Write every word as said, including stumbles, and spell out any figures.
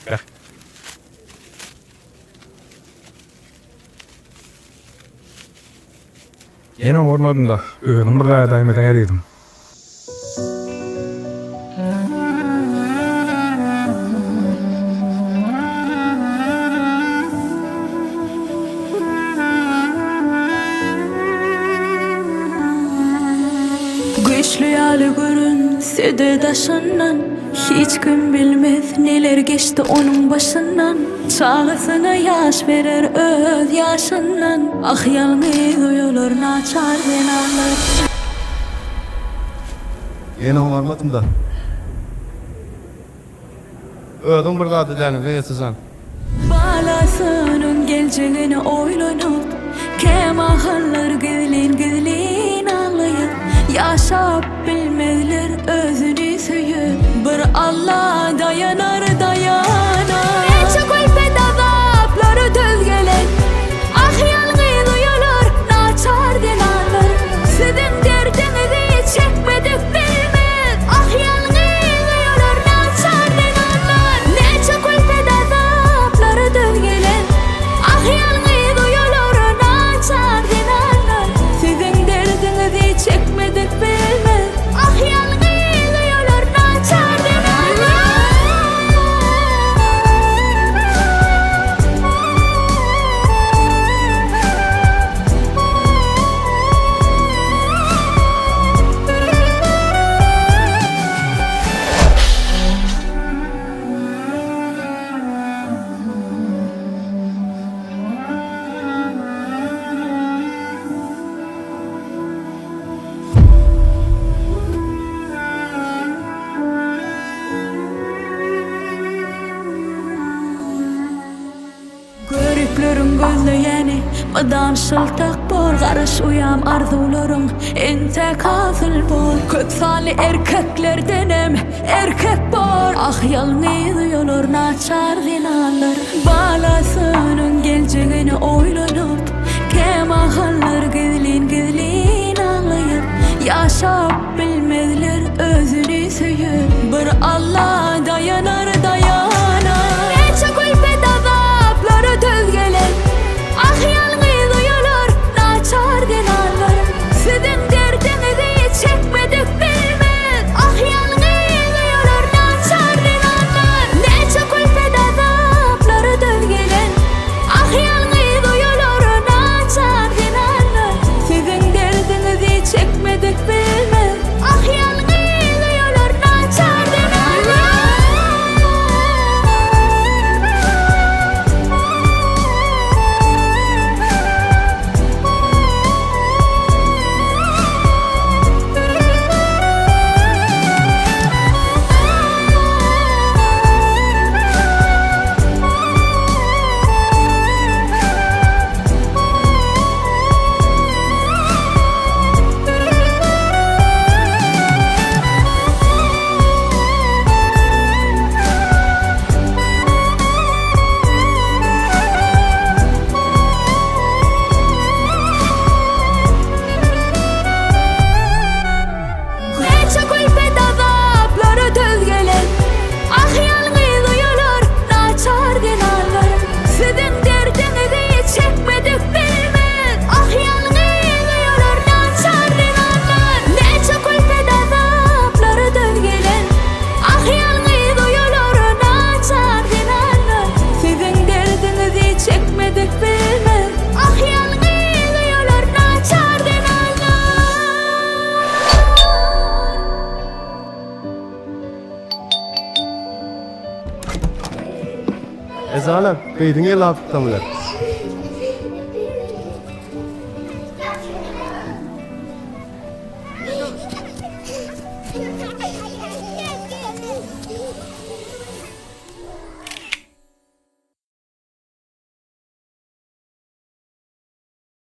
Yine olmadım da öğünüm bir adayımı değeriydim. Güçlü yalı görünse de daşından, hiç kim bilmez neler geçti onun başından. Çağısına yaş verir öz yaşından, ah yalnız uyulur naçar denarlar. Yine olmadım da ödüm bir gadı deni gıyısızan. Balasının geleceğini oylanıp, kemahallar gizlin gizlin ağlayıp, yaşap bilmezler özünü söyüp, bir Allah dayanar dayanar. Neçe kulpet azapları düz gelen, ah yalnız uyulur naçar denarlar. Sizin derdinizi çekmedik bilmez, ah yalnız uyulur naçar denarlar. Neçe kulpet azapları düz gelen, ah yalnız uyulur naçar denarlar. Sizin derdinizi çekmedik bilmez, ah yalnız uyulur naçar denarlar. Görüklerin gözleyeni Mıdan şıltak bor, karış uyam arzularım ente kafil bor. Köksali erkeklerdenim erkek bor, ah yalnız yolur naçar zinarlar. Balasının geleceğini oylanıp, kemahallar gizlin gizlin ağlayıp, yaşap bilmezler özünü söyüp, bir Allah dayanar dayanar. Neçe kulpet azapları düz gelen, ah yalnız uyulur naçar denarlar. Sizin derdinizi çekmedik bilmez, ah yalnız uyulur naçar denarlar. Neçe kulpet azapları düz gelen, ah yalnız uyulur naçar denarlar. Sizin derdinizi çekmedik bilmez, ah yalnız uyulur naçar denarlar. Neçe kulpet azapları düz gelen, ah yalnız uyulur naçar denarlar. Sizin derdinizi çekmedik bilmez, ah yalnız uyulur naçar denarlar. Neçe kulpet azapları düz gelen, ah yalnız uyulur naçar denarlar. Sizin derdinizi çekmedik bilmez, ah yalnız uyulur naçar denarlar. Ezalar, beydin el hafiftamlar.